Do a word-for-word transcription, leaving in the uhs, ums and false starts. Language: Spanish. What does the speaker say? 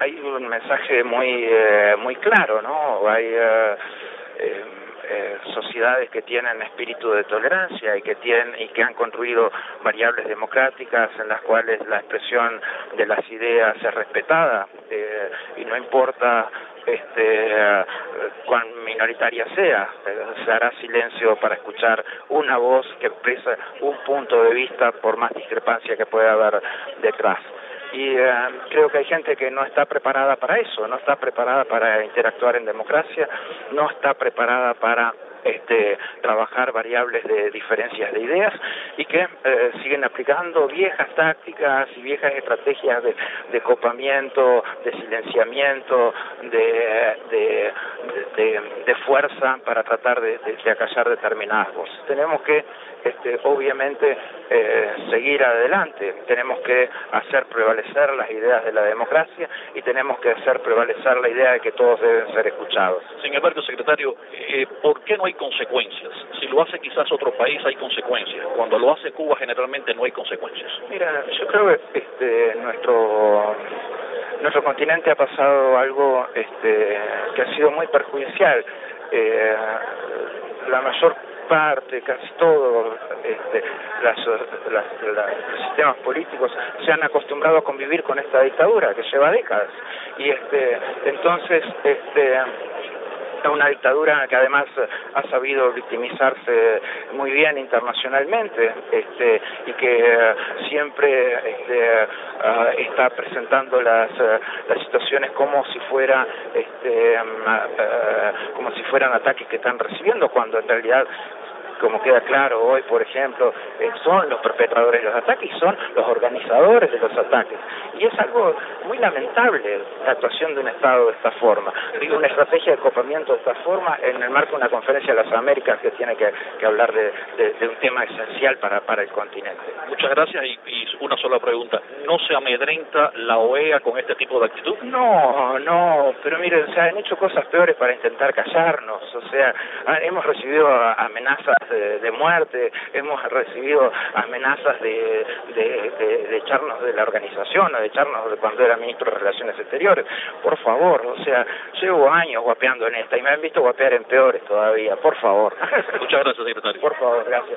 Hay un mensaje muy eh, muy claro, ¿no? Hay eh, eh, eh, sociedades que tienen espíritu de tolerancia y que tienen y que han construido variables democráticas en las cuales la expresión de las ideas es respetada eh, y no importa este eh, cuán minoritaria sea, eh, se hará silencio para escuchar una voz que expresa un punto de vista por más discrepancia que pueda haber detrás. Y eh, creo que hay gente que no está preparada para eso, no está preparada para interactuar en democracia, no está preparada para este, trabajar variables de diferencias de ideas y que eh, siguen aplicando viejas tácticas y viejas estrategias de, de copamiento, de silenciamiento, de, de, de, de fuerza para tratar de, de, de acallar determinadas voces. Tenemos que Este, obviamente eh, seguir adelante, tenemos que hacer prevalecer las ideas de la democracia y tenemos que hacer prevalecer la idea de que todos deben ser escuchados. Sin embargo, secretario, eh, ¿por qué no hay consecuencias? Si lo hace quizás otro país hay consecuencias, cuando lo hace Cuba generalmente no hay consecuencias. Mira, yo creo que este, nuestro nuestro continente ha pasado algo este, que ha sido muy perjudicial. Eh, la mayor parte, casi todos este, las, las, las, los sistemas políticos se han acostumbrado a convivir con esta dictadura que lleva décadas y este entonces este una dictadura que además ha sabido victimizarse muy bien internacionalmente este, y que uh, siempre este, uh, está presentando las, uh, las situaciones como si fuera este, um, uh, como si fueran ataques que están recibiendo, cuando en realidad, como queda claro hoy, por ejemplo, eh, son los perpetradores de los ataques y son los organizadores de los ataques. Y es algo muy lamentable la actuación de un Estado de esta forma. Digo, una estrategia de copamiento de esta forma en el marco de una conferencia de las Américas que tiene que, que hablar de, de, de un tema esencial para, para el continente. Muchas gracias y, y una sola pregunta. ¿No se amedrenta la O E A con este tipo de actitud? No, no, pero miren, o sea, han hecho cosas peores para intentar callarnos. O sea, hemos recibido amenazas De, de muerte, hemos recibido amenazas de, de, de, de echarnos de la organización o de echarnos de cuando era ministro de Relaciones Exteriores. Por favor, o sea, llevo años guapeando en esta y me han visto guapear en peores todavía, por favor. Muchas gracias, secretario. Por favor, gracias.